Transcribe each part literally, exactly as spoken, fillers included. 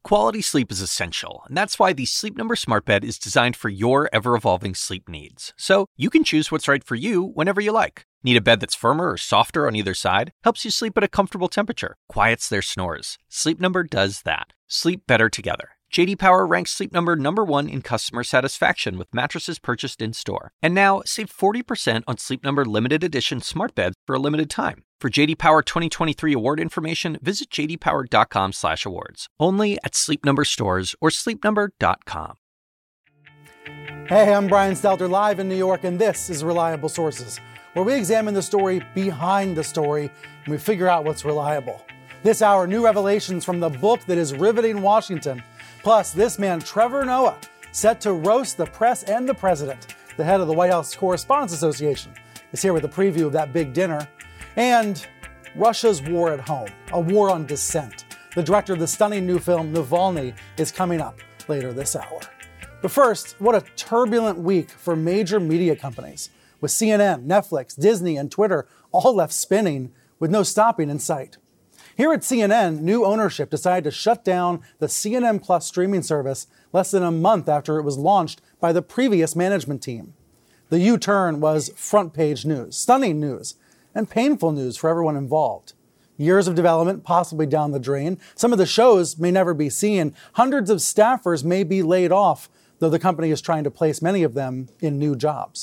Quality sleep is essential, and that's why the Sleep Number Smart Bed is designed for your ever-evolving sleep needs. So you can choose what's right for you whenever you like. Need a bed that's firmer or softer on either side? Helps you sleep at a comfortable temperature. Quiets their snores. Sleep Number does that. Sleep better together. J D Power ranks Sleep Number number one in customer satisfaction with mattresses purchased in-store. And now, save forty percent on Sleep Number limited edition smart beds for a limited time. For J D Power twenty twenty-three award information, visit j d power dot com slash awards. Only at Sleep Number stores or sleep number dot com. Hey, I'm Brian Stelter, live in New York, and this is Reliable Sources, where we examine the story behind the story and we figure out what's reliable. This hour, new revelations from the book that is riveting Washington. Plus, this man, Trevor Noah, set to roast the press and the president. The head of the White House Correspondents Association is here with a preview of that big dinner. And Russia's war at home, a war on dissent. The director of the stunning new film, Navalny, is coming up later this hour. But first, what a turbulent week for major media companies, with C N N, Netflix, Disney, and Twitter all left spinning with no stopping in sight. Here at C N N, new ownership decided to shut down the C N N Plus streaming service less than a month after it was launched by the previous management team. The U-turn was front-page news, stunning news, and painful news for everyone involved. Years of development possibly down the drain. Some of the shows may never be seen. Hundreds of staffers may be laid off, though the company is trying to place many of them in new jobs.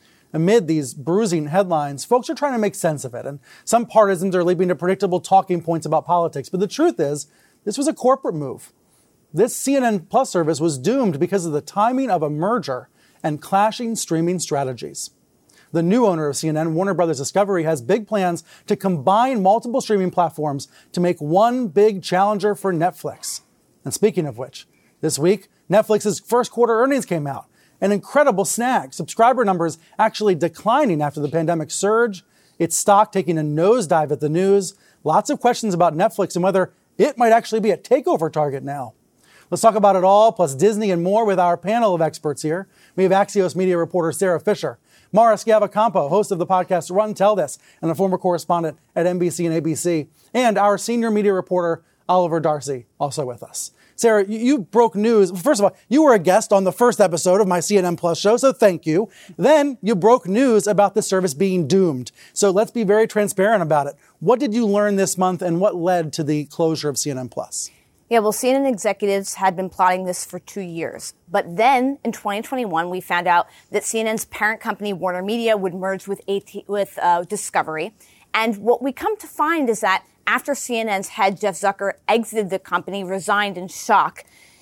Amid these bruising headlines, folks are trying to make sense of it, and some partisans are leaping to predictable talking points about politics. But the truth is, this was a corporate move. This C N N Plus service was doomed because of the timing of a merger and clashing streaming strategies. The new owner of C N N, Warner Brothers Discovery, has big plans to combine multiple streaming platforms to make one big challenger for Netflix. And speaking of which, this week, Netflix's first quarter earnings came out. An incredible snag. Subscriber numbers actually declining after the pandemic surge. Its stock taking a nosedive at the news. Lots of questions about Netflix and whether it might actually be a takeover target now. Let's talk about it all, plus Disney and more, with our panel of experts here. We have Axios media reporter Sarah Fisher, Mara Schiavocampo, host of the podcast Run Tell This, and a former correspondent at N B C and A B C, and our senior media reporter Oliver Darcy, also with us. Sarah, you broke news. First of all, you were a guest on the first episode of my C N N Plus show, so thank you. Then you broke news about the service being doomed. So let's be very transparent about it. What did you learn this month, and what led to the closure of C N N Plus? Yeah, well, C N N executives had been plotting this for two years. But then in twenty twenty-one, we found out that C N N's parent company, Warner Media, would merge with A T, with uh, Discovery. And what we come to find is that after C N N's head, Jeff Zucker, exited the company, resigned in shock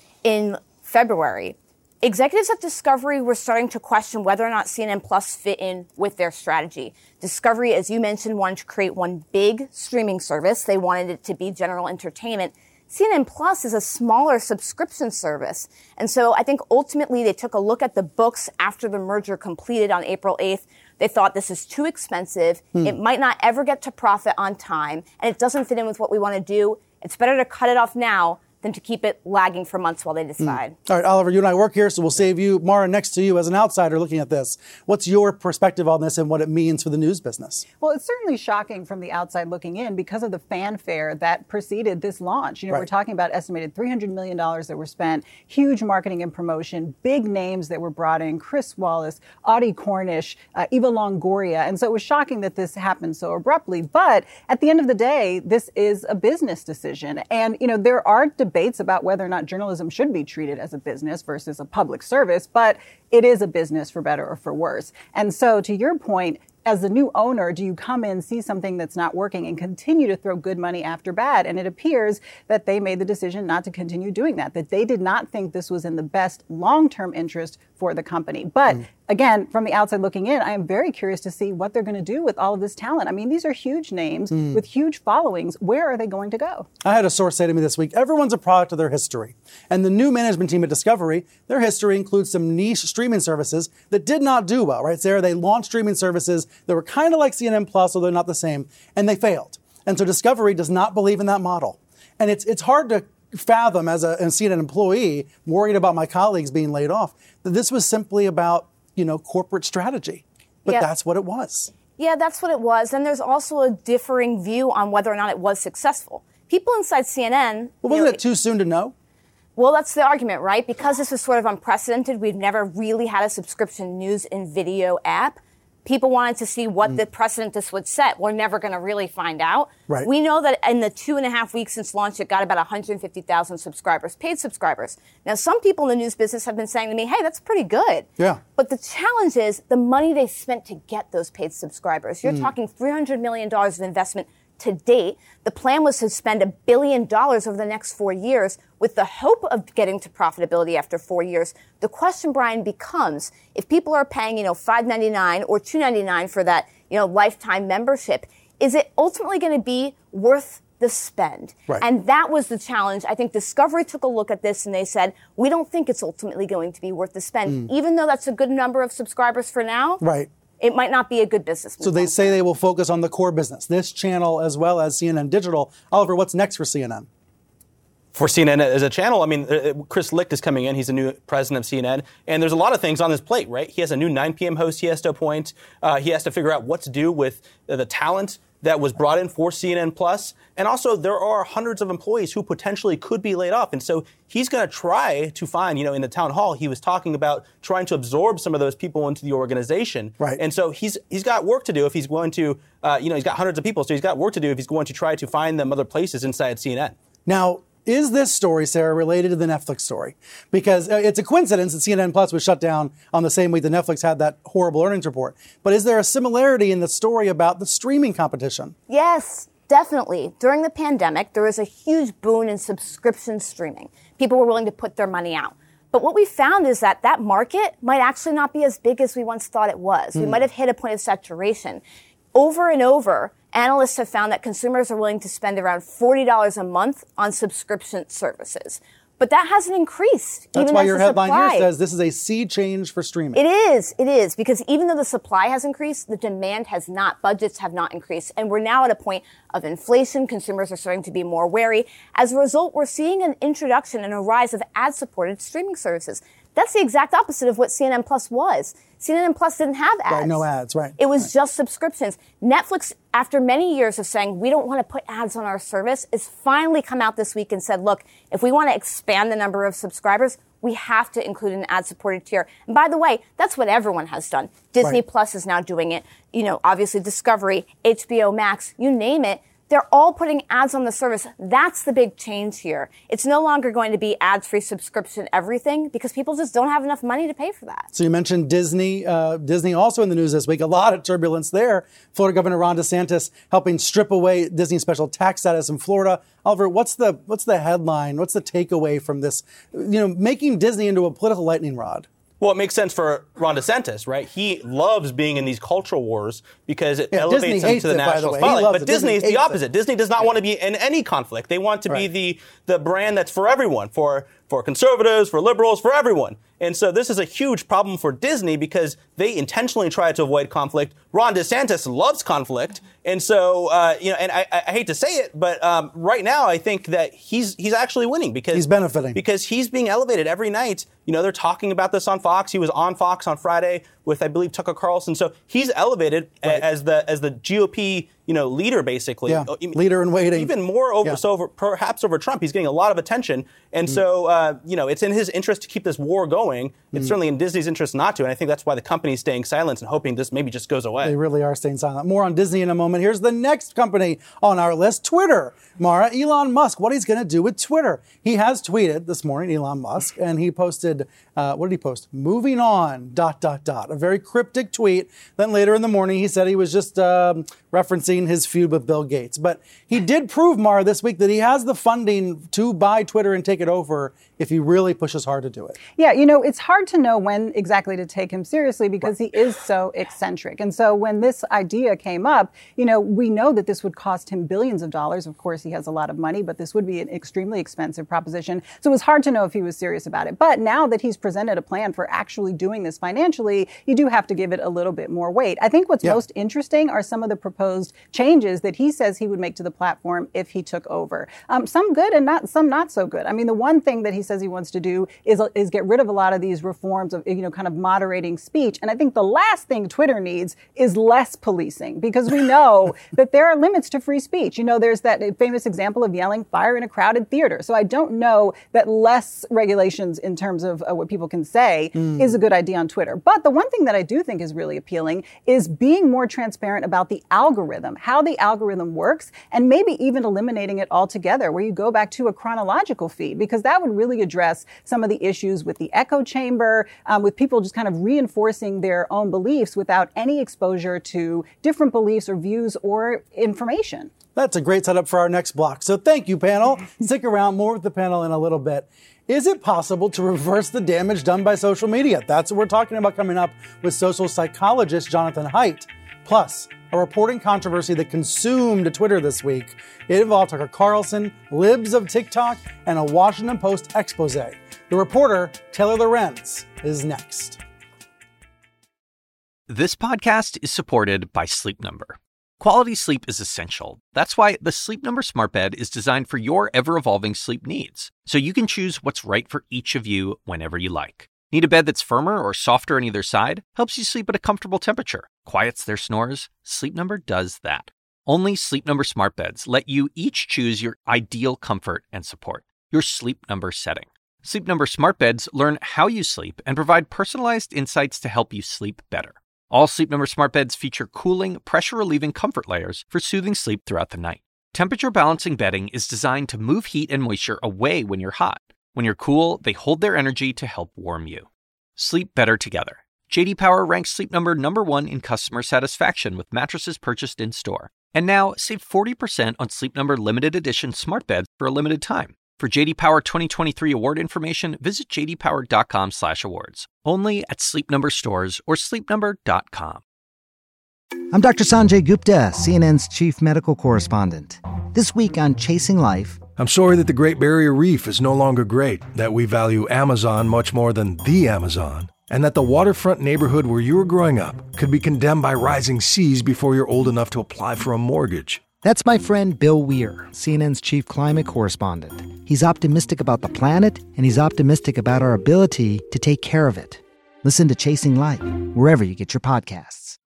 in February, executives at Discovery were starting to question whether or not C N N Plus fit in with their strategy. Discovery, as you mentioned, wanted to create one big streaming service. They wanted it to be general entertainment. C N N Plus is a smaller subscription service. And so I think ultimately they took a look at the books after the merger completed on April eighth. They thought this is too expensive. Hmm. It might not ever get to profit on time, and it doesn't fit in with what we want to do. It's better to cut it off now than to keep it lagging for months while they decide. Mm. All right, Oliver, you and I work here, so we'll save you. Mara, next to you as an outsider looking at this. What's your perspective on this and what it means for the news business? Well, it's certainly shocking from the outside looking in because of the fanfare that preceded this launch. You know, right. We're talking about estimated three hundred million dollars that were spent, huge marketing and promotion, big names that were brought in, Chris Wallace, Audie Cornish, uh, Eva Longoria. And so it was shocking that this happened so abruptly. But at the end of the day, this is a business decision. And, you know, there are debates about whether or not journalism should be treated as a business versus a public service, but it is a business for better or for worse. And so to your point, as the new owner, do you come in, see something that's not working, and continue to throw good money after bad? And it appears that they made the decision not to continue doing that, that they did not think this was in the best long-term interest for the company. But mm. again, from the outside looking in, I am very curious to see what they're going to do with all of this talent. I mean, these are huge names mm. with huge followings. Where are they going to go? I had a source say to me this week, everyone's a product of their history. And the new management team at Discovery, their history includes some niche streaming services that did not do well, right, Sarah? They launched streaming services that were kind of like C N N Plus, although they're not the same, and they failed. And so Discovery does not believe in that model. And it's it's hard to fathom as a, a C N N employee, worried about my colleagues being laid off, that this was simply about, you know, corporate strategy. But yeah. that's what it was. Yeah, that's what it was. And there's also a differing view on whether or not it was successful. People inside C N N... Well, wasn't know, it too soon to know? Well, that's the argument, right? Because this is sort of unprecedented, we've never really had a subscription news and video app. People wanted to see what mm. the precedent this would set. We're never going to really find out. Right. We know that in the two and a half weeks since launch, it got about one hundred fifty thousand subscribers, paid subscribers. Now, some people in the news business have been saying to me, hey, that's pretty good. Yeah. But the challenge is the money they spent to get those paid subscribers. You're mm. talking three hundred million dollars of investment to date. The plan was to spend a billion dollars over the next four years with the hope of getting to profitability after four years. The question, Brian, becomes if people are paying, you know, five ninety-nine or two ninety-nine for that, you know, lifetime membership, is it ultimately going to be worth the spend? Right. And that was the challenge. I think Discovery took a look at this and they said, we don't think it's ultimately going to be worth the spend, mm. even though that's a good number of subscribers for now. Right. It might not be a good business move. So they say they will focus on the core business, this channel as well as C N N Digital. Oliver, what's next for C N N? For C N N as a channel, I mean, Chris Licht is coming in. He's the new president of C N N. And there's a lot of things on his plate, right? He has a new nine p.m. host he has to appoint. Uh, he has to figure out what to do with the talent that was brought in for C N N Plus. And also, there are hundreds of employees who potentially could be laid off. And so he's going to try to find, you know, in the town hall, he was talking about trying to absorb some of those people into the organization. Right. And so he's he's got work to do if he's going to, uh, you know, he's got hundreds of people. So he's got work to do if he's going to try to find them other places inside C N N. Now, is this story, Sarah, related to the Netflix story? Because it's a coincidence that C N N Plus was shut down on the same week that Netflix had that horrible earnings report. But is there a similarity in the story about the streaming competition? Yes, definitely. During the pandemic, there was a huge boom in subscription streaming. People were willing to put their money out. But what we found is that that market might actually not be as big as we once thought it was. Mm. We might have hit a point of saturation. Over and over, analysts have found that consumers are willing to spend around forty dollars a month on subscription services. But that hasn't increased. That's even why as your the headline supply. here says this is a sea change for streaming. It is. It is. Because even though the supply has increased, the demand has not. Budgets have not increased. And we're now at a point of inflation. Consumers are starting to be more wary. As a result, we're seeing an introduction and a rise of ad-supported streaming services. That's the exact opposite of what C N N Plus was. C N N Plus didn't have ads. Right, no ads, right. It was right. just subscriptions. Netflix, after many years of saying we don't want to put ads on our service, has finally come out this week and said, look, if we want to expand the number of subscribers, we have to include an ad-supported tier. And by the way, that's what everyone has done. Disney right. Plus is now doing it. You know, obviously Discovery, H B O Max, you name it. They're all putting ads on the service. That's the big change here. It's no longer going to be ads-free subscription everything because people just don't have enough money to pay for that. So you mentioned Disney. Uh, Disney also in the news this week. A lot of turbulence there. Florida Governor Ron DeSantis helping strip away Disney's special tax status in Florida. Oliver, what's the what's the headline? What's the takeaway from this? You know, making Disney into a political lightning rod. Well, it makes sense for Ron DeSantis, right? He loves being in these cultural wars because it yeah, elevates Disney him to the it, national the spotlight. But it. Disney is the opposite. It. Disney does not want to be in any conflict. They want to right. be the the brand that's for everyone, for for conservatives, for liberals, for everyone. And so this is a huge problem for Disney because they intentionally try to avoid conflict. Ron DeSantis loves conflict. And so, uh, you know, and I, I hate to say it, but um, right now I think that he's he's actually winning because he's benefiting because he's being elevated every night. You know, they're talking about this on Fox. He was on Fox on Friday with, I believe, Tucker Carlson. So he's elevated right. as the as the G O P, you know, leader, basically. Yeah, leader in waiting. Even more over, yeah. so over, perhaps over Trump. He's getting a lot of attention. And mm. so, uh, you know, it's in his interest to keep this war going. It's mm. certainly in Disney's interest not to. And I think that's why the company's staying silent and hoping this maybe just goes away. They really are staying silent. More on Disney in a moment. Here's the next company on our list, Twitter. Mara, Elon Musk, what he's going to do with Twitter. He has tweeted this morning, Elon Musk, and he posted, uh, what did he post? Moving on, dot, dot, dot. A very cryptic tweet. Then later in the morning, he said he was just um, referencing his feud with Bill Gates. But he did prove, Mara, this week that he has the funding to buy Twitter and take it over if he really pushes hard to do it. Yeah, you know, it's hard to know when exactly to take him seriously because right. he is so eccentric. And so when this idea came up, you know, we know that this would cost him billions of dollars. Of course, he has a lot of money, but this would be an extremely expensive proposition. So it was hard to know if he was serious about it. But now that he's presented a plan for actually doing this financially, you do have to give it a little bit more weight. I think what's yeah. most interesting are some of the proposed changes that he says he would make to the platform if he took over. Um, some good and not some not so good. I mean, the one thing that he says he wants to do is, is get rid of a lot of these reforms of, you know, kind of moderating speech. And I think the last thing Twitter needs is less policing, because we know that there are limits to free speech. You know, there's that famous example of yelling fire in a crowded theater. So I don't know that less regulations in terms of uh, what people can say mm. is a good idea on Twitter. But the one thing that I do think is really appealing is being more transparent about the algorithm, how the algorithm works, and maybe even eliminating it altogether, where you go back to a chronological feed, because that would really address some of the issues with the echo chamber, um, with people just kind of reinforcing their own beliefs without any exposure to different beliefs or views or information. That's a great setup for our next block. So thank you, panel. Stick around, more with the panel in a little bit. Is it possible to reverse the damage done by social media? That's what we're talking about coming up with social psychologist Jonathan Haidt. Plus, a reporting controversy that consumed Twitter this week. It involved Tucker Carlson, libs of TikTok, and a Washington Post expose. The reporter, Taylor Lorenz, is next. This podcast is supported by Sleep Number. Quality sleep is essential. That's why the Sleep Number Smart Bed is designed for your ever-evolving sleep needs, so you can choose what's right for each of you whenever you like. Need a bed that's firmer or softer on either side? Helps you sleep at a comfortable temperature. Quiets their snores? Sleep Number does that. Only Sleep Number Smart Beds let you each choose your ideal comfort and support, your Sleep Number setting. Sleep Number Smart Beds learn how you sleep and provide personalized insights to help you sleep better. All Sleep Number Smart Beds feature cooling, pressure-relieving comfort layers for soothing sleep throughout the night. Temperature-balancing bedding is designed to move heat and moisture away when you're hot. When you're cool, they hold their energy to help warm you. Sleep better together. J D Power ranks Sleep Number number one in customer satisfaction with mattresses purchased in-store. And now, save forty percent on Sleep Number limited edition smart beds for a limited time. For J D Power twenty twenty-three award information, visit j d power dot com slash awards. Only at Sleep Number stores or sleep number dot com. I'm Doctor Sanjay Gupta, C N N's chief medical correspondent. This week on Chasing Life... I'm sorry that the Great Barrier Reef is no longer great, that we value Amazon much more than the Amazon, and that the waterfront neighborhood where you were growing up could be condemned by rising seas before you're old enough to apply for a mortgage. That's my friend Bill Weir, C N N's chief climate correspondent. He's optimistic about the planet, and he's optimistic about our ability to take care of it. Listen to Chasing Life, wherever you get your podcasts.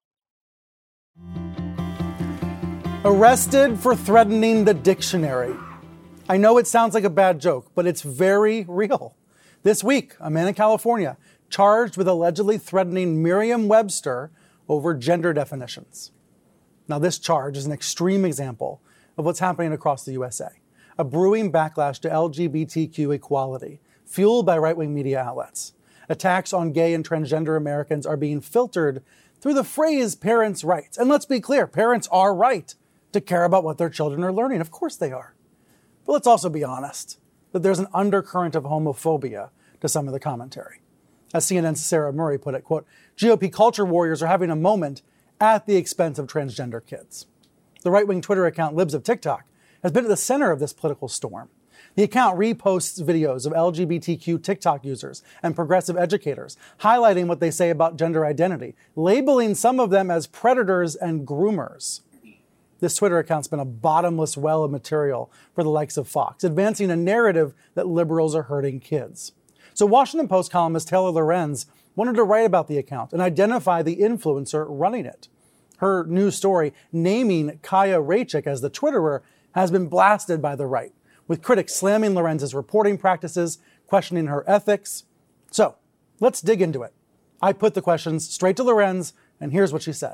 Arrested for threatening the dictionary. I know it sounds like a bad joke, but it's very real. This week, a man in California charged with allegedly threatening Merriam-Webster over gender definitions. Now, this charge is an extreme example of what's happening across the U S A. A brewing backlash to L G B T Q equality, fueled by right-wing media outlets. Attacks on gay and transgender Americans are being filtered through the phrase parents' rights. And let's be clear, parents are right to care about what their children are learning. Of course they are. But let's also be honest that there's an undercurrent of homophobia to some of the commentary. As C N N's Sarah Murray put it, quote, G O P culture warriors are having a moment at the expense of transgender kids. The right-wing Twitter account Libs of TikTok has been at the center of this political storm. The account reposts videos of L G B T Q TikTok users and progressive educators, highlighting what they say about gender identity, labeling some of them as predators and groomers. This Twitter account's been a bottomless well of material for the likes of Fox, advancing a narrative that liberals are hurting kids. So Washington Post columnist Taylor Lorenz wanted to write about the account and identify the influencer running it. Her new story, naming Kaya Raichik as the Twitterer, has been blasted by the right, with critics slamming Lorenz's reporting practices, questioning her ethics. So, let's dig into it. I put the questions straight to Lorenz, and here's what she said.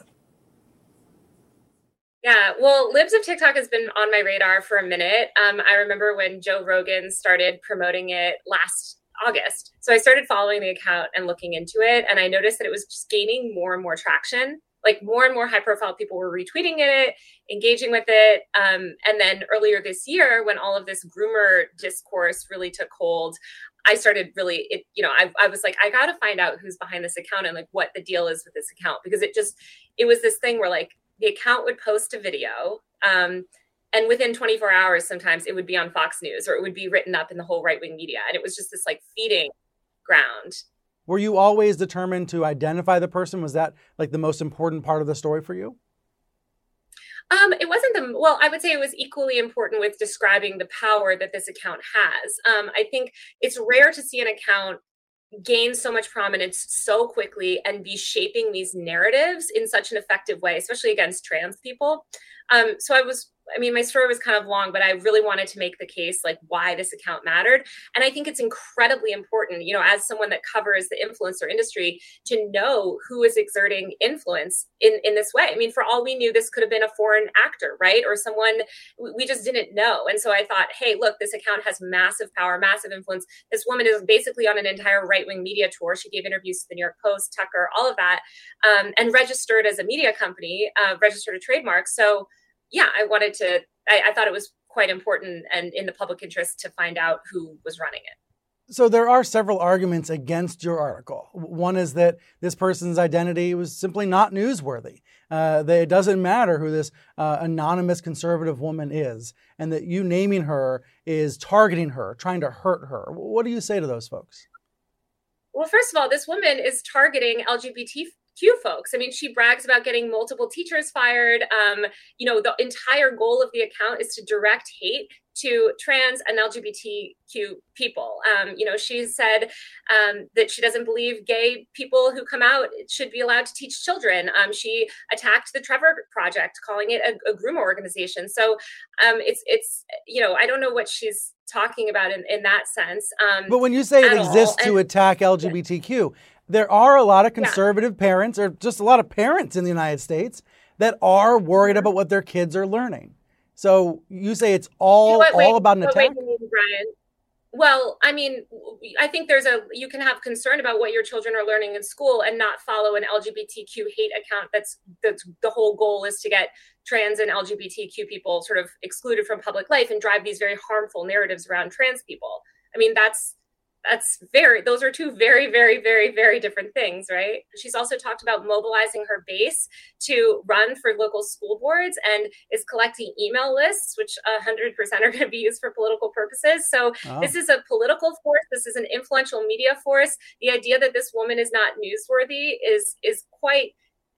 Yeah, well, Libs of TikTok has been on my radar for a minute. Um, I remember when Joe Rogan started promoting it last August. So I started following the account and looking into it, and I noticed that it was just gaining more and more traction. Like more and more high profile people were retweeting it, engaging with it. Um, and then earlier this year, when all of this groomer discourse really took hold, I started really, it, you know, I, I was like, I got to find out who's behind this account and like what the deal is with this account, because it just, it was this thing where like the account would post a video, um, and within twenty-four hours, sometimes it would be on Fox News or it would be written up in the whole right-wing media. And it was just this like feeding ground. Were you always determined to identify the person? Was that like the most important part of the story for you? Um, it wasn't the, well, I would say it was equally important with describing the power that this account has. Um, I think it's rare to see an account gain so much prominence so quickly and be shaping these narratives in such an effective way, especially against trans people. Um, so I was, I mean, my story was kind of long, but I really wanted to make the case like why this account mattered. And I think it's incredibly important, you know, as someone that covers the influencer industry, to know who is exerting influence in, in this way. I mean, for all we knew, this could have been a foreign actor, right? Or someone we just didn't know. And so I thought, hey, look, this account has massive power, massive influence. This woman is basically on an entire right-wing media tour. She gave interviews to the New York Post, Tucker, all of that, um, and registered as a media company, uh, registered a trademark. So yeah, I wanted to, I, I thought it was quite important and in the public interest to find out who was running it. So there are several arguments against your article. One is that this person's identity was simply not newsworthy. Uh, that it doesn't matter who this uh, anonymous conservative woman is, and that you naming her is targeting her, trying to hurt her. What do you say to those folks? Well, first of all, this woman is targeting L G B T Q folks. I mean, she brags about getting multiple teachers fired. Um, you know, the entire goal of the account is to direct hate to trans and L G B T Q people. Um, you know, she said um, that she doesn't believe gay people who come out should be allowed to teach children. Um, she attacked the Trevor Project, calling it a, a groomer organization. So um, it's, it's, you know, I don't know what she's talking about in, in that sense. Um, but when you say it exists to attack L G B T Q, yeah. There are a lot of conservative yeah. parents, or just a lot of parents in the United States, that are worried about what their kids are learning. So you say it's all, you know what, all wait, about an attack? Wait, wait, Brian. Well, I mean, I think there's a, you can have concern about what your children are learning in school and not follow an L G B T Q hate account. That's, that's the whole goal is to get trans and L G B T Q people sort of excluded from public life and drive these very harmful narratives around trans people. I mean, that's, That's very, those are two very, very, very, very different things, right? She's also talked about mobilizing her base to run for local school boards and is collecting email lists, which one hundred percent are going to be used for political purposes. So oh. This is a political force. This is an influential media force. The idea that this woman is not newsworthy is, is quite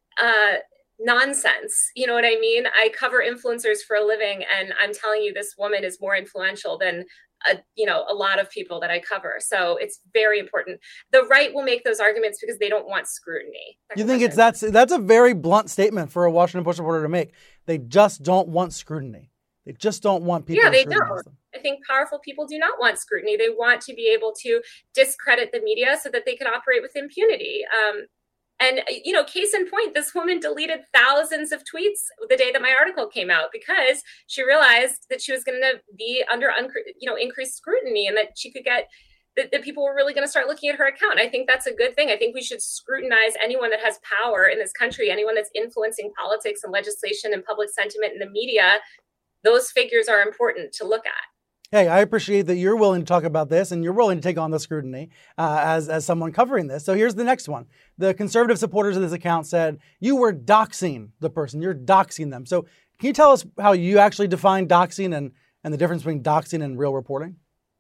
uh, nonsense. You know what I mean? I cover influencers for a living, and I'm telling you, this woman is more influential than A, you know, a lot of people that I cover. So it's very important. The right will make those arguments because they don't want scrutiny. You think it's that's that's a very blunt statement for a Washington Post reporter to make. They just don't want scrutiny. They just don't want people yeah, to they scrutinize don't. them. I think powerful people do not want scrutiny. They want to be able to discredit the media so that they can operate with impunity. Um, And, you know, case in point, this woman deleted thousands of tweets the day that my article came out because she realized that she was going to be under, you know, increased scrutiny and that she could get, that, that people were really going to start looking at her account. I think that's a good thing. I think we should scrutinize anyone that has power in this country, anyone that's influencing politics and legislation and public sentiment in the media. Those figures are important to look at. Hey, I appreciate that you're willing to talk about this and you're willing to take on the scrutiny uh, as, as someone covering this. So here's the next one. The conservative supporters of this account said you were doxing the person. You're doxing them. So can you tell us how you actually define doxing and, and the difference between doxing and real reporting?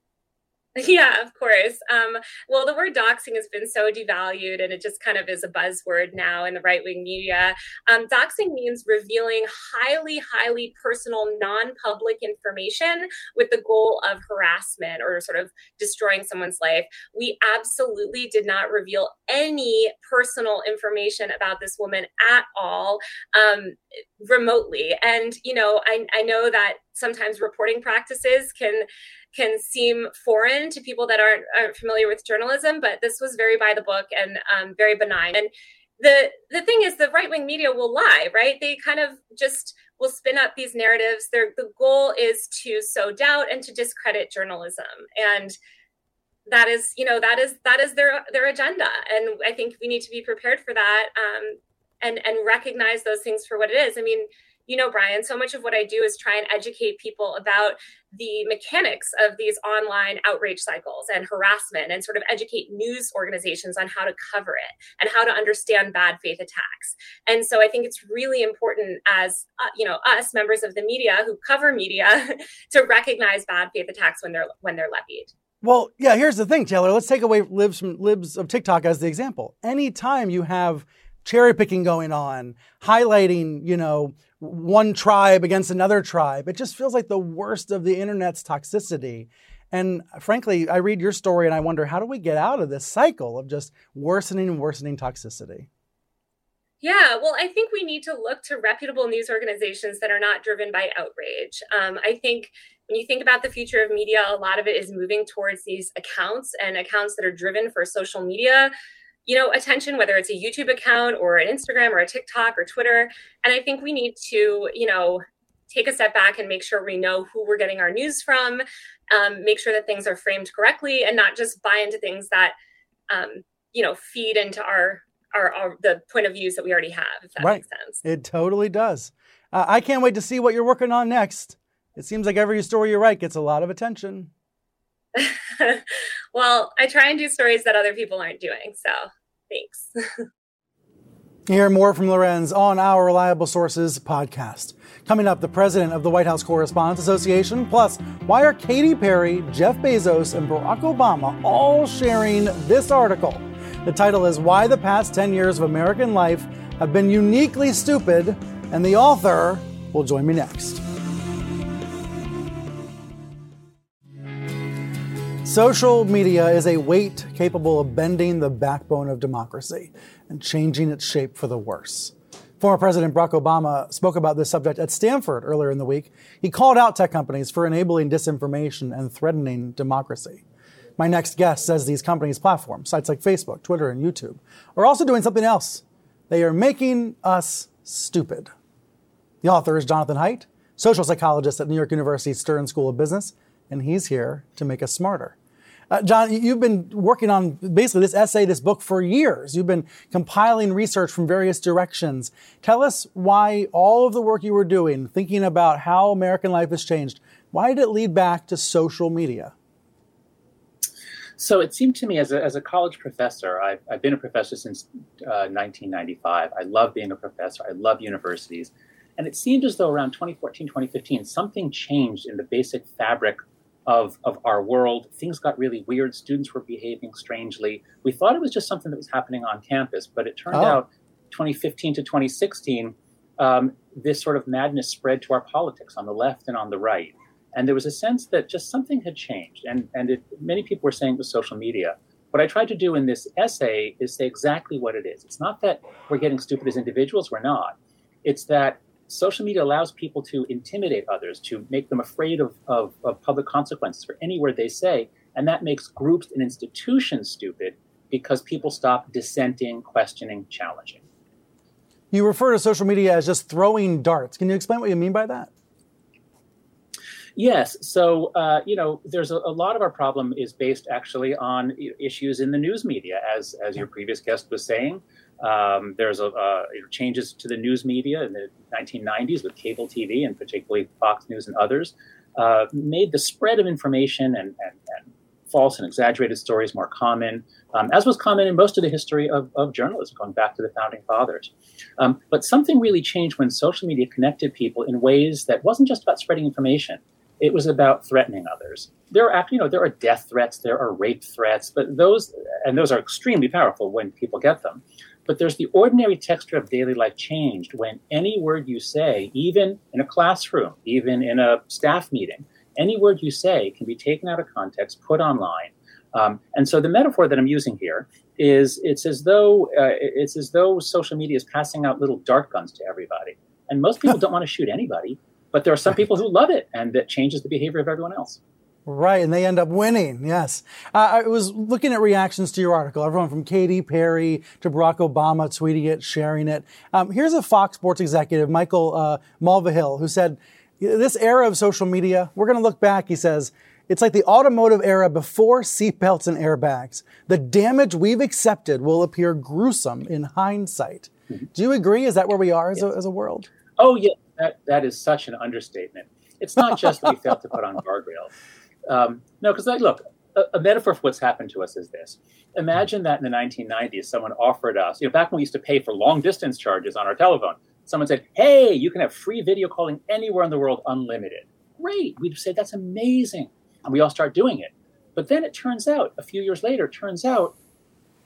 Yeah, of course. Um, well, the word doxing has been so devalued and it just kind of is a buzzword now in the right-wing media. Um, doxing means revealing highly, highly personal, non-public information with the goal of harassment or sort of destroying someone's life. We absolutely did not reveal any personal information about this woman at all, um, remotely. And, you know, I, I know that sometimes reporting practices can can seem foreign to people that aren't, aren't familiar with journalism, but this was very by the book and um, very benign. And the the thing is, the right-wing media will lie, right? They kind of just will spin up these narratives. Their the goal is to sow doubt and to discredit journalism. And that is, you know, that is that is their their agenda. And I think we need to be prepared for that um, and and recognize those things for what it is. I mean, you know, Brian, so much of what I do is try and educate people about the mechanics of these online outrage cycles and harassment and sort of educate news organizations on how to cover it and how to understand bad faith attacks. And so I think it's really important as, uh, you know, us members of the media who cover media to recognize bad faith attacks when they're when they're levied. Well, yeah, here's the thing, Taylor. Let's take away libs from libs of TikTok as the example. Anytime you have cherry picking going on, highlighting, you know, one tribe against another tribe. It just feels like the worst of the internet's toxicity. And frankly, I read your story and I wonder, how do we get out of this cycle of just worsening and worsening toxicity? Yeah, well, I think we need to look to reputable news organizations that are not driven by outrage. Um, I think when you think about the future of media, a lot of it is moving towards these accounts and accounts that are driven for social media, you know, attention, whether it's a YouTube account or an Instagram or a TikTok or Twitter. And I think we need to, you know, take a step back and make sure we know who we're getting our news from, um, make sure that things are framed correctly and not just buy into things that, um, you know, feed into our Are, are the point of views that we already have, if that right. makes sense. It totally does. Uh, I can't wait to see what you're working on next. It seems like every story you write gets a lot of attention. Well, I try and do stories that other people aren't doing, so thanks. Hear more from Lorenz on our Reliable Sources podcast. Coming up, the president of the White House Correspondents Association, plus why are Katy Perry, Jeff Bezos, and Barack Obama all sharing this article? The title is Why the Past ten Years of American Life Have Been Uniquely Stupid, and the author will join me next. Social media is a weight capable of bending the backbone of democracy and changing its shape for the worse. Former President Barack Obama spoke about this subject at Stanford earlier in the week. He called out tech companies for enabling disinformation and threatening democracy. My next guest says these companies' platforms, sites like Facebook, Twitter, and YouTube, are also doing something else. They are making us stupid. The author is Jonathan Haidt, social psychologist at New York University Stern School of Business, and he's here to make us smarter. Uh, John, you've been working on basically this essay, this book for years. You've been compiling research from various directions. Tell us why all of the work you were doing, thinking about how American life has changed, why did it lead back to social media? So it seemed to me as a, as a college professor, I've, I've been a professor since uh, nineteen ninety-five. I love being a professor. I love universities. And it seemed as though around twenty fourteen, twenty fifteen, something changed in the basic fabric of, of our world. Things got really weird. Students were behaving strangely. We thought it was just something that was happening on campus, but it turned oh. out twenty fifteen to twenty sixteen, um, this sort of madness spread to our politics on the left and on the right. And there was a sense that just something had changed. And, and it, many people were saying it was social media. What I tried to do in this essay is say exactly what it is. It's not that we're getting stupid as individuals. We're not. It's that social media allows people to intimidate others, to make them afraid of, of, of public consequences for any word they say. And that makes groups and institutions stupid because people stop dissenting, questioning, challenging. You refer to social media as just throwing darts. Can you explain what you mean by that? Yes. So, uh, you know, there's a, a lot of our problem is based actually on issues in the news media, as as your previous guest was saying. Um, there's a, uh, changes to the news media in the nineteen nineties with cable T V and particularly Fox News and others, uh, made the spread of information and, and, and false and exaggerated stories more common, um, as was common in most of the history of, of journalism, going back to the founding fathers. Um, but something really changed when social media connected people in ways that wasn't just about spreading information. It was about threatening others. There are, you know, there are death threats, there are rape threats, but those, and those are extremely powerful when people get them. But there's the ordinary texture of daily life changed when any word you say, even in a classroom, even in a staff meeting, any word you say can be taken out of context, put online. Um, and so the metaphor that I'm using here is it's as though uh, it's as though social media is passing out little dart guns to everybody. And most people don't want to shoot anybody. But there are some people who love it, and that changes the behavior of everyone else. Right, and they end up winning, yes. Uh, I was looking at reactions to your article, everyone from Katy Perry to Barack Obama tweeting it, sharing it. Um, here's a Fox Sports executive, Michael uh, Mulvihill, who said, this era of social media, we're going to look back, he says, it's like the automotive era before seatbelts and airbags. The damage we've accepted will appear gruesome in hindsight. Mm-hmm. Do you agree? Is that where we are as, yes. a, as a world? Oh, yeah. That that is such an understatement. It's not just that we failed to put on guardrails. Um, no, because look, a, a metaphor for what's happened to us is this. Imagine that in the nineteen nineties, someone offered us, you know, back when we used to pay for long distance charges on our telephone, someone said, hey, you can have free video calling anywhere in the world, unlimited. Great. We'd say, that's amazing. And we all start doing it. But then it turns out, a few years later, it turns out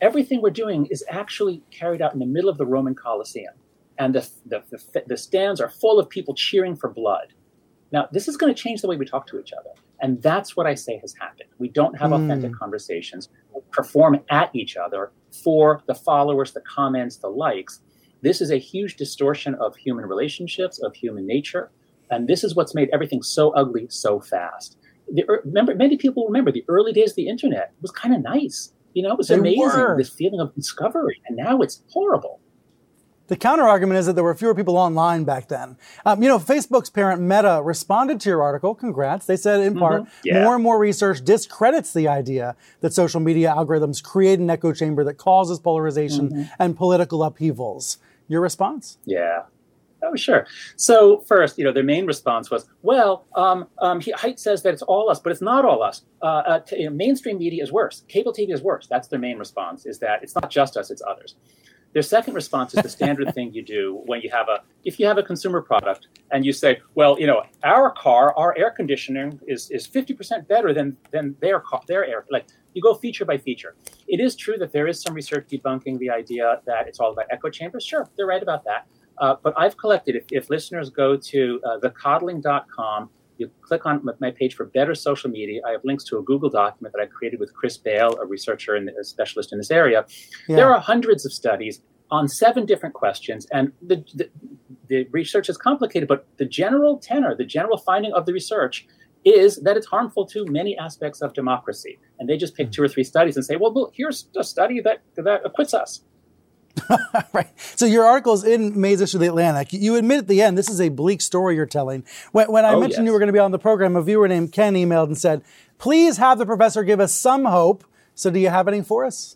everything we're doing is actually carried out in the middle of the Roman Colosseum. And the, the, the, the stands are full of people cheering for blood. Now, this is going to change the way we talk to each other. And that's what I say has happened. We don't have mm. authentic conversations. We perform at each other for the followers, the comments, the likes. This is a huge distortion of human relationships, of human nature. And this is what's made everything so ugly so fast. The, remember, many people remember the early days of the internet was kind of nice. You know, it was they amazing, were. This feeling of discovery. And now it's horrible. The counter-argument is that there were fewer people online back then. Um, you know, Facebook's parent Meta responded to your article. Congrats. They said, in part, mm-hmm. yeah. more and more research discredits the idea that social media algorithms create an echo chamber that causes polarization mm-hmm. and political upheavals. Your response? Yeah. Oh, sure. So first, you know, their main response was, well, um, um, he, Haidt says that it's all us, but it's not all us. Uh, uh, t- you know, mainstream media is worse. Cable T V is worse. That's their main response, is that it's not just us, it's others. Their second response is the standard thing you do when you have a, if you have a consumer product and you say, well, you know, our car, our air conditioning is is fifty percent better than than their car, their air. Like, you go feature by feature. It is true that there is some research debunking the idea that it's all about echo chambers. Sure, they're right about that. Uh, but I've collected, if, if listeners go to uh, the coddling dot com, you click on my page for better social media. I have links to a Google document that I created with Chris Bale, a researcher and a specialist in this area. Yeah. There are hundreds of studies on seven different questions, and the, the, the research is complicated, but the general tenor, the general finding of the research is that it's harmful to many aspects of democracy. And they just pick two or three studies and say, well, well here's a study that, that acquits us. Right. So your article's in May's issue of The Atlantic. You admit at the end, this is a bleak story you're telling. When, when I oh, mentioned yes. you were going to be on the program, a viewer named Ken emailed and said, please have the professor give us some hope. So do you have any for us?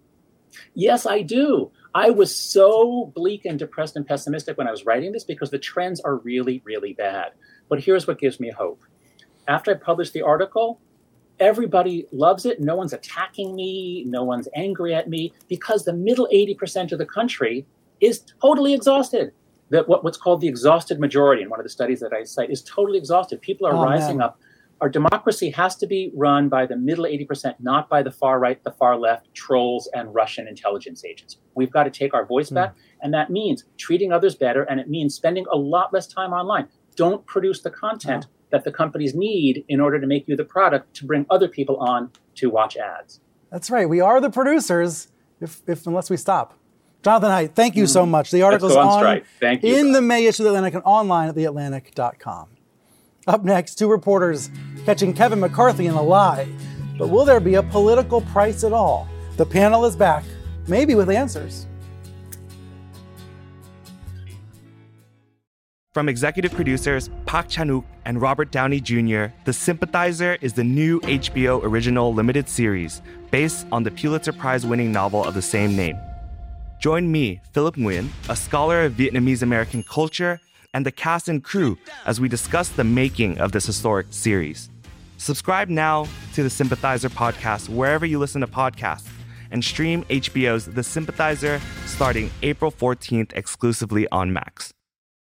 Yes, I do. I was so bleak and depressed and pessimistic when I was writing this because the trends are really, really bad. But here's what gives me hope. After I published the article, everybody loves it. No one's attacking me. No one's angry at me because the middle eighty percent of the country is totally exhausted. That what, what's called the exhausted majority in one of the studies that I cite is totally exhausted. People are oh, rising man. up. Our democracy has to be run by the middle eighty percent, not by the far right, the far left, trolls, and Russian intelligence agents. We've got to take our voice mm. back, and that means treating others better, and it means spending a lot less time online. Don't produce the content oh. that the companies need in order to make you the product to bring other people on to watch ads. That's right. We are the producers, if, if unless we stop. Jonathan Haidt, thank you mm. so much. The article's on, on thank you, in bro. the May issue of The Atlantic and online at the atlantic dot com. Up next, two reporters catching Kevin McCarthy in a lie. But will there be a political price at all? The panel is back, maybe with answers. From executive producers Park Chan-wook and Robert Downey Junior, The Sympathizer is the new H B O original limited series based on the Pulitzer Prize-winning novel of the same name. Join me, Philip Nguyen, a scholar of Vietnamese-American culture, and the cast and crew as we discuss the making of this historic series. Subscribe now to the Sympathizer podcast wherever you listen to podcasts and stream H B O's The Sympathizer starting April fourteenth exclusively on Max.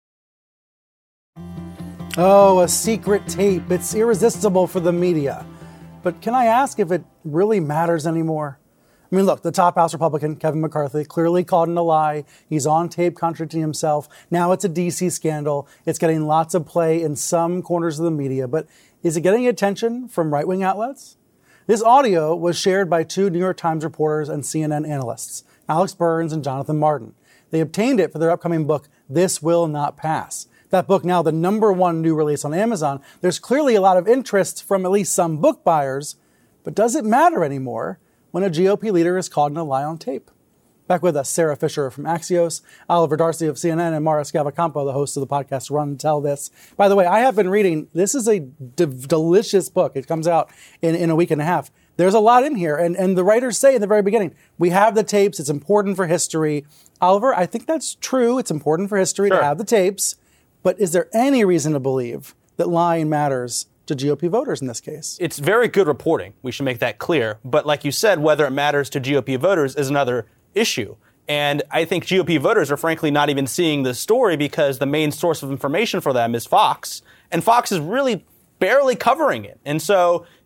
Oh, a secret tape. It's irresistible for the media. But can I ask if it really matters anymore? I mean, look, the top House Republican, Kevin McCarthy, clearly caught in a lie. He's on tape contradicting himself. Now it's a D C scandal. It's getting lots of play in some corners of the media. But is it getting attention from right-wing outlets? This audio was shared by two New York Times reporters and C N N analysts, Alex Burns and Jonathan Martin. They obtained it for their upcoming book, This Will Not Pass. That book now the number one new release on Amazon. There's clearly a lot of interest from at least some book buyers. But does it matter anymore when a G O P leader is caught in a lie on tape? Back with us, Sarah Fisher from Axios, Oliver Darcy of C N N, and Mara Schiavocampo, the host of the podcast Run and Tell This. By the way, I have been reading, this is a de- delicious book. It comes out in, in a week and a half. There's a lot in here. And, and the writers say in the very beginning, we have the tapes. It's important for history. Oliver, I think that's true. It's important for history sure. to have the tapes. But is there any reason to believe that lying matters to G O P voters in this case? It's very good reporting. We should make that clear. But like you said, whether it matters to G O P voters is another issue. And I think G O P voters are frankly not even seeing the story because the main source of information for them is Fox. And Fox is really barely covering it. And so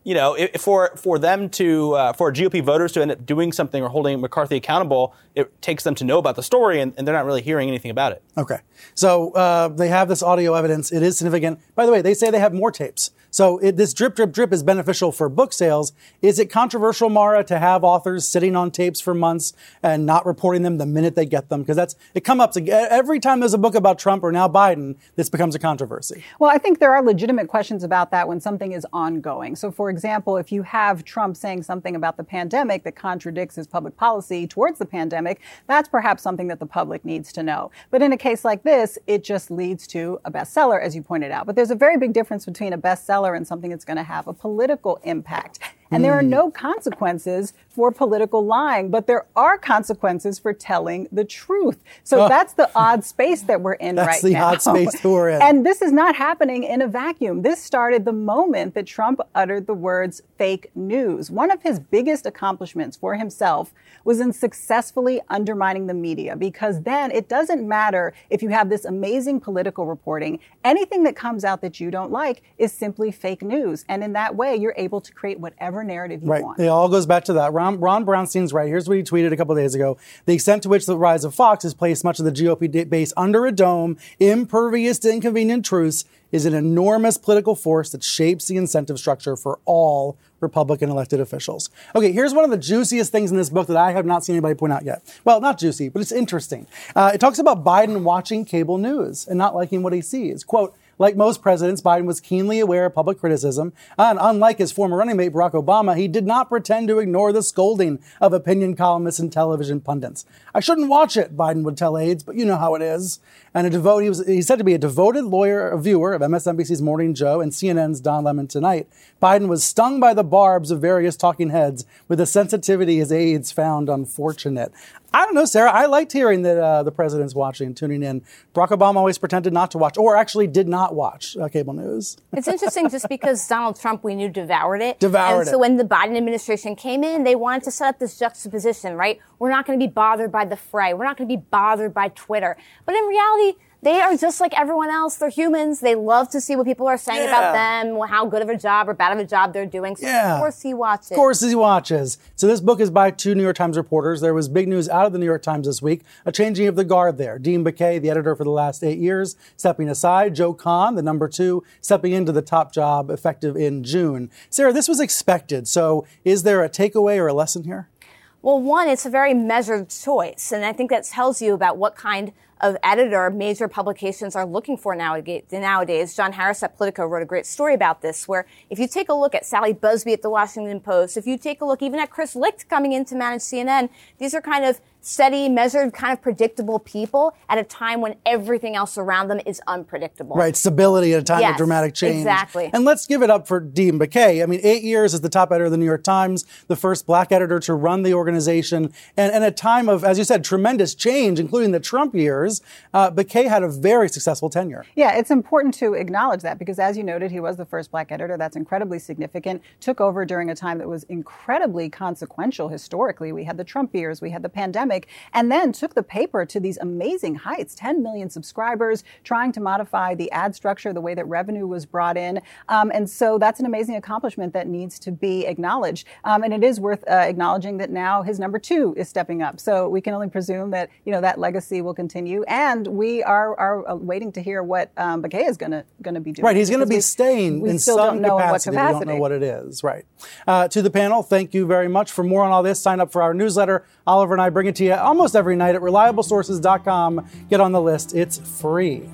you know, if, for for them to, uh, for G O P voters to end up doing something or holding McCarthy accountable, it takes them to know about the story, and, and they're not really hearing anything about it. Okay. So uh, they have this audio evidence. It is significant. By the way, they say they have more tapes. So it, this drip, drip, drip is beneficial for book sales. Is it controversial, Mara, to have authors sitting on tapes for months and not reporting them the minute they get them? Because that's it come up to, every time there's a book about Trump or now Biden, this becomes a controversy. Well, I think there are legitimate questions about that when something is ongoing. So, for example, if you have Trump saying something about the pandemic that contradicts his public policy towards the pandemic, that's perhaps something that the public needs to know. But in a case like this, it just leads to a bestseller, as you pointed out. But there's a very big difference between a bestseller and something that's going to have a political impact. And there are no consequences for political lying, but there are consequences for telling the truth. So oh. that's the odd space that we're in that's right the now. odd space that we're in. And this is not happening in a vacuum. This started the moment that Trump uttered the words fake news. One of his biggest accomplishments for himself was in successfully undermining the media, because then it doesn't matter if you have this amazing political reporting. Anything that comes out that you don't like is simply fake news. And in that way, you're able to create whatever narrative you right. want. It all goes back to that. Ron, Ron Brownstein's right. Here's what he tweeted a couple of days ago. The extent to which the rise of Fox has placed much of the G O P base under a dome, impervious to inconvenient truths, is an enormous political force that shapes the incentive structure for all Republican elected officials. Okay, here's one of the juiciest things in this book that I have not seen anybody point out yet. Well, not juicy, but it's interesting. Uh, it talks about Biden watching cable news and not liking what he sees. Quote, like most presidents, Biden was keenly aware of public criticism, and unlike his former running mate Barack Obama, he did not pretend to ignore the scolding of opinion columnists and television pundits. I shouldn't watch it, Biden would tell aides, but you know how it is. And a devote, he was he's said to be a devoted lawyer, a viewer of M S N B C's Morning Joe and C N N's Don Lemon Tonight. Biden was stung by the barbs of various talking heads with a sensitivity his aides found unfortunate. I don't know, Sarah. I liked hearing that uh, the president's watching, tuning in. Barack Obama always pretended not to watch, or actually did not watch uh, cable news. It's interesting just because Donald Trump, we knew, devoured it. Devoured and it. So when the Biden administration came in, they wanted to set up this juxtaposition, right? We're not going to be bothered by the fray. We're not going to be bothered by Twitter. But in reality, they are just like everyone else. They're humans. They love to see what people are saying yeah. about them, how good of a job or bad of a job they're doing. So yeah. of course he watches. Of course he watches. So this book is by two New York Times reporters. There was big news out of the New York Times this week, a changing of the guard there. Dean Baquet, the editor for the last eight years, stepping aside. Joe Kahn, the number two, stepping into the top job effective in June. Sarah, this was expected. So is there a takeaway or a lesson here? Well, one, it's a very measured choice. And I think that tells you about what kind of editor major publications are looking for nowadays. John Harris at Politico wrote a great story about this, where if you take a look at Sally Busby at the Washington Post, if you take a look even at Chris Licht coming in to manage C N N, these are kind of steady, measured, kind of predictable people at a time when everything else around them is unpredictable. Right, stability at a time yes, of dramatic change. Exactly. And let's give it up for Dean Baquet. I mean, eight years as the top editor of the New York Times, the first black editor to run the organization, and, and a time of, as you said, tremendous change, including the Trump years. Uh, Baquet had a very successful tenure. Yeah, it's important to acknowledge that because, as you noted, he was the first black editor. That's incredibly significant. Took over during a time that was incredibly consequential historically. We had the Trump years, we had the pandemic, and then took the paper to these amazing heights, ten million subscribers, trying to modify the ad structure, the way that revenue was brought in. Um, and so that's an amazing accomplishment that needs to be acknowledged. Um, and it is worth uh, acknowledging that now his number two is stepping up. So we can only presume that, you know, that legacy will continue. And we are, are waiting to hear what um, Baquet is going to going to be doing. Right, he's going to be staying we in still some don't know capacity. What capacity. We don't know what it is. Right. Uh, to the panel, thank you very much. For more on all this, sign up for our newsletter. Oliver and I bring it to you almost every night at reliable sources dot com. Get on the list. It's free.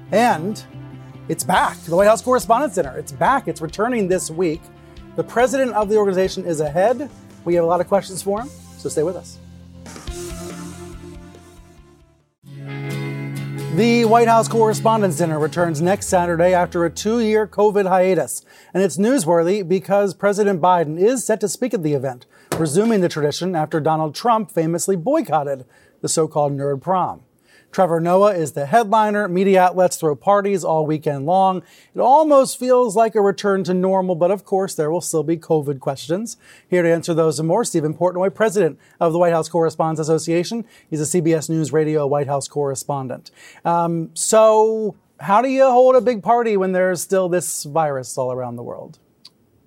And it's back. The White House Correspondents' Dinner. It's back. It's returning this week. The president of the organization is ahead. We have a lot of questions for him, so stay with us. The White House Correspondents' Dinner returns next Saturday after a two-year COVID hiatus. And it's newsworthy because President Biden is set to speak at the event, resuming the tradition after Donald Trump famously boycotted the so-called Nerd Prom. Trevor Noah is the headliner. Media outlets throw parties all weekend long. It almost feels like a return to normal, but of course there will still be COVID questions. Here to answer those and more, Stephen Portnoy, president of the White House Correspondents Association. He's a C B S News Radio White House correspondent. Um, so how do you hold a big party when there's still this virus all around the world?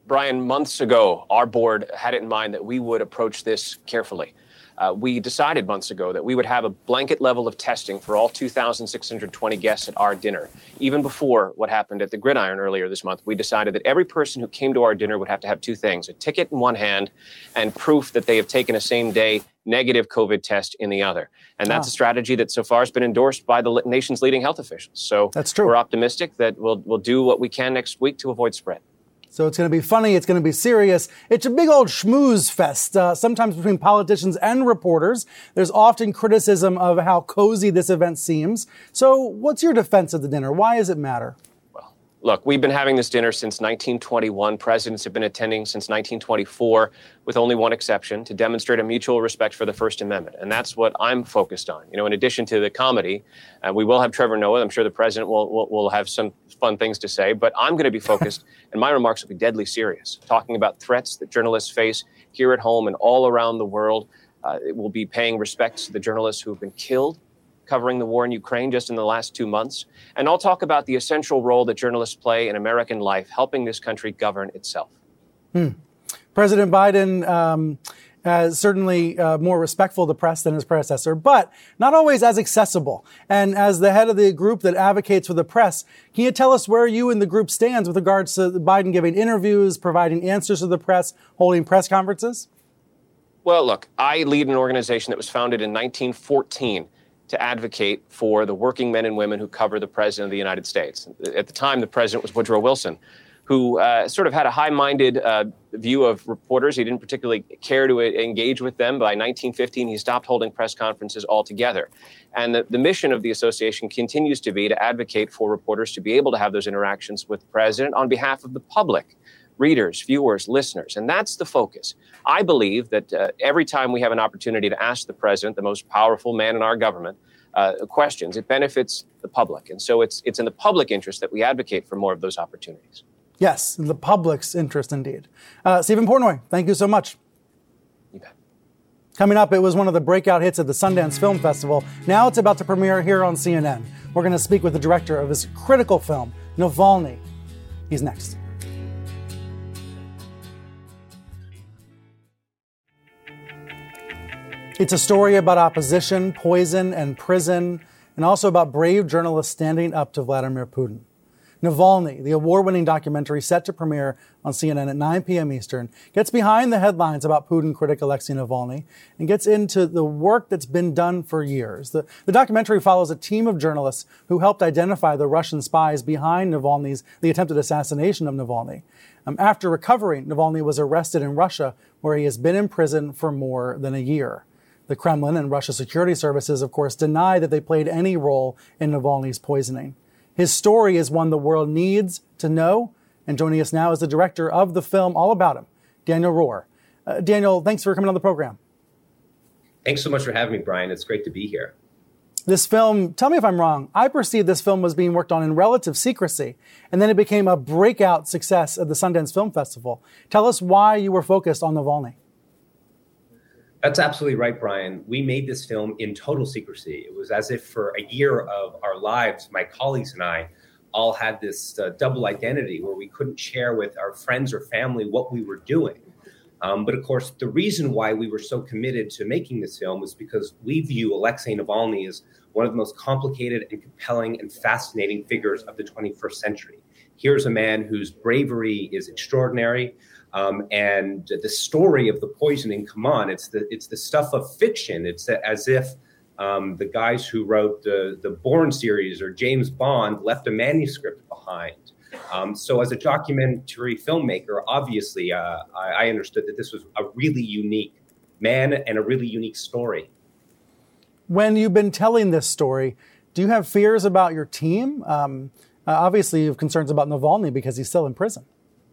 Brian, months ago, our board had it in mind that we would approach this carefully. Uh, we decided months ago that we would have a blanket level of testing for all two thousand six hundred twenty guests at our dinner. Even before what happened at the Gridiron earlier this month, we decided that every person who came to our dinner would have to have two things: a ticket in one hand and proof that they have taken a same-day negative COVID test in the other. And that's ah. a strategy that so far has been endorsed by the nation's leading health officials. So that's true. We're optimistic that we'll, we'll do what we can next week to avoid spread. So it's going to be funny. It's going to be serious. It's a big old schmooze fest, uh, sometimes between politicians and reporters. There's often criticism of how cozy this event seems. So what's your defense of the dinner? Why does it matter? Well, look, we've been having this dinner since nineteen twenty-one. Presidents have been attending since nineteen twenty-four, with only one exception, to demonstrate a mutual respect for the First Amendment. And that's what I'm focused on. You know, in addition to the comedy, uh, we will have Trevor Noah. I'm sure the president will, will, will have some fun things to say, but I'm going to be focused, and my remarks will be deadly serious, talking about threats that journalists face here at home and all around the world. Uh, it will be paying respects to the journalists who have been killed covering the war in Ukraine just in the last two months. And I'll talk about the essential role that journalists play in American life, helping this country govern itself. Hmm. President Biden um, uh, certainly uh, more respectful of the press than his predecessor, but not always as accessible. And as the head of the group that advocates for the press, can you tell us where you and the group stands with regards to Biden giving interviews, providing answers to the press, holding press conferences? Well, look, I lead an organization that was founded in nineteen fourteen to advocate for the working men and women who cover the president of the United States. At the time, the president was Woodrow Wilson, who uh, sort of had a high-minded uh, view of reporters. He didn't particularly care to engage with them. By nineteen fifteen, he stopped holding press conferences altogether. And the, the mission of the association continues to be to advocate for reporters to be able to have those interactions with the president on behalf of the public, readers, viewers, listeners. And that's the focus. I believe that uh, every time we have an opportunity to ask the president, the most powerful man in our government, uh, questions, it benefits the public. And so it's it's in the public interest that we advocate for more of those opportunities. Yes, in the public's interest indeed. Uh, Stephen Portnoy, thank you so much. You bet. Coming up, it was one of the breakout hits at the Sundance Film Festival. Now it's about to premiere here on C N N. We're going to speak with the director of this critical film, Navalny. He's next. It's a story about opposition, poison, and prison, and also about brave journalists standing up to Vladimir Putin. Navalny, the award-winning documentary set to premiere on C N N at nine p.m. Eastern, gets behind the headlines about Putin critic Alexei Navalny and gets into the work that's been done for years. The, the documentary follows a team of journalists who helped identify the Russian spies behind Navalny's, the attempted assassination of Navalny. Um, after recovering, Navalny was arrested in Russia, where he has been in prison for more than a year. The Kremlin and Russia's security services, of course, deny that they played any role in Navalny's poisoning. His story is one the world needs to know. And joining us now is the director of the film all about him, Daniel Roher. Uh, Daniel, thanks for coming on the program. Thanks so much for having me, Brian. It's great to be here. This film, tell me if I'm wrong, I perceived this film was being worked on in relative secrecy, and then it became a breakout success at the Sundance Film Festival. Tell us why you were focused on Navalny. That's absolutely right, Brian. We made this film in total secrecy. It was as if for a year of our lives, my colleagues and I all had this uh, double identity where we couldn't share with our friends or family what we were doing. Um, but of course, the reason why we were so committed to making this film was because we view Alexei Navalny as one of the most complicated and compelling and fascinating figures of the twenty-first century. Here's a man whose bravery is extraordinary. Um, and the story of the poisoning, come on, it's the it's the stuff of fiction. It's as if um, the guys who wrote the, the Bourne series or James Bond left a manuscript behind. Um, so as a documentary filmmaker, obviously, uh, I, I understood that this was a really unique man and a really unique story. When you've been telling this story, do you have fears about your team? Um, uh, obviously, you have concerns about Navalny because he's still in prison.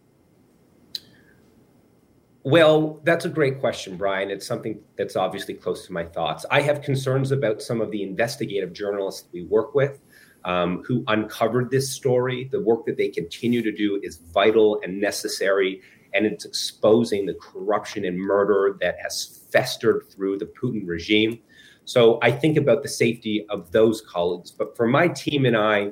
Well, that's a great question, Brian. It's something that's obviously close to my thoughts. I have concerns about some of the investigative journalists we work with um, who uncovered this story. The work that they continue to do is vital and necessary, and it's exposing the corruption and murder that has festered through the Putin regime. So I think about the safety of those colleagues. But for my team and I,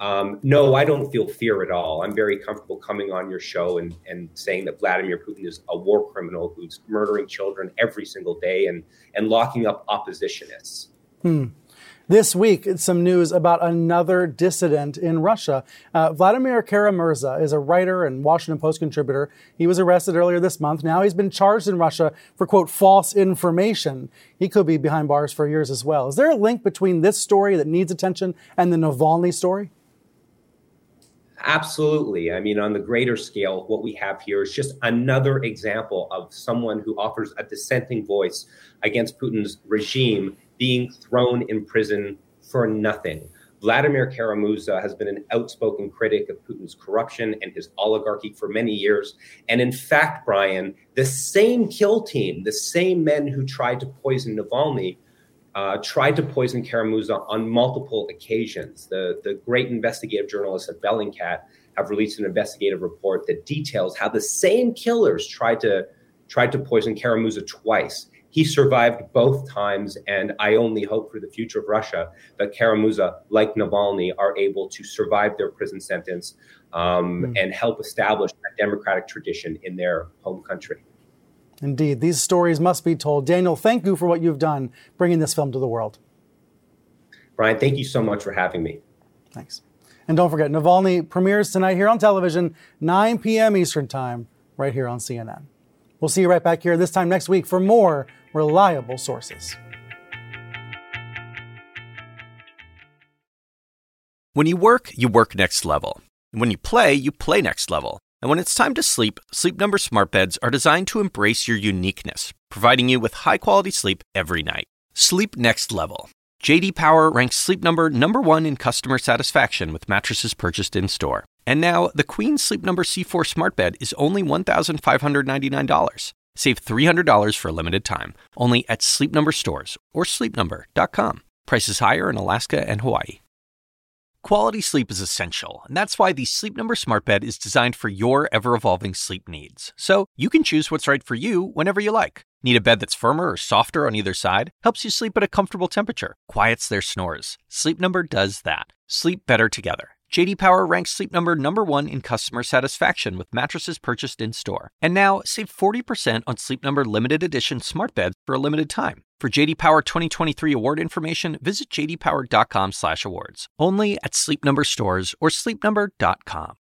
Um, no, I don't feel fear at all. I'm very comfortable coming on your show and, and saying that Vladimir Putin is a war criminal who's murdering children every single day and, and locking up oppositionists. Hmm. This week, some news about another dissident in Russia. Uh, Vladimir Kara-Murza is a writer and Washington Post contributor. He was arrested earlier this month. Now he's been charged in Russia for, quote, false information. He could be behind bars for years as well. Is there a link between this story that needs attention and the Navalny story? Absolutely. I mean, on the greater scale, what we have here is just another example of someone who offers a dissenting voice against Putin's regime being thrown in prison for nothing. Vladimir Kara-Murza has been an outspoken critic of Putin's corruption and his oligarchy for many years. And in fact, Brian, the same kill team, the same men who tried to poison Navalny, uh, tried to poison Kara-Murza on multiple occasions. The, the great investigative journalists at Bellingcat have released an investigative report that details how the same killers tried to, tried to poison Kara-Murza twice. He survived both times, and I only hope for the future of Russia that Kara-Murza, like Navalny, are able to survive their prison sentence um, mm. and help establish a democratic tradition in their home country. Indeed, these stories must be told. Daniel, thank you for what you've done bringing this film to the world. Brian, thank you so much for having me. Thanks. And don't forget, Navalny premieres tonight here on television, nine p.m. Eastern Time, right here on C N N. We'll see you right back here this time next week for more Reliable Sources. When you work, you work next level. And when you play, you play next level. And when it's time to sleep, Sleep Number smart beds are designed to embrace your uniqueness, providing you with high-quality sleep every night. Sleep next level. J D Power ranks Sleep Number number one in customer satisfaction with mattresses purchased in-store. And now, the Queen Sleep Number C four smart bed is only one thousand five hundred ninety-nine dollars. Save three hundred dollars for a limited time, only at Sleep Number stores or sleep number dot com. Prices higher in Alaska and Hawaii. Quality sleep is essential, and that's why the Sleep Number smart bed is designed for your ever-evolving sleep needs. So you can choose what's right for you whenever you like. Need a bed that's firmer or softer on either side? Helps you sleep at a comfortable temperature. Quiets their snores. Sleep Number does that. Sleep better together. J D Power ranks Sleep Number number one in customer satisfaction with mattresses purchased in-store. And now, save forty percent on Sleep Number limited edition smart beds for a limited time. For J D Power twenty twenty-three award information, visit j d power dot com slash awards. Only at Sleep Number stores or sleep number dot com.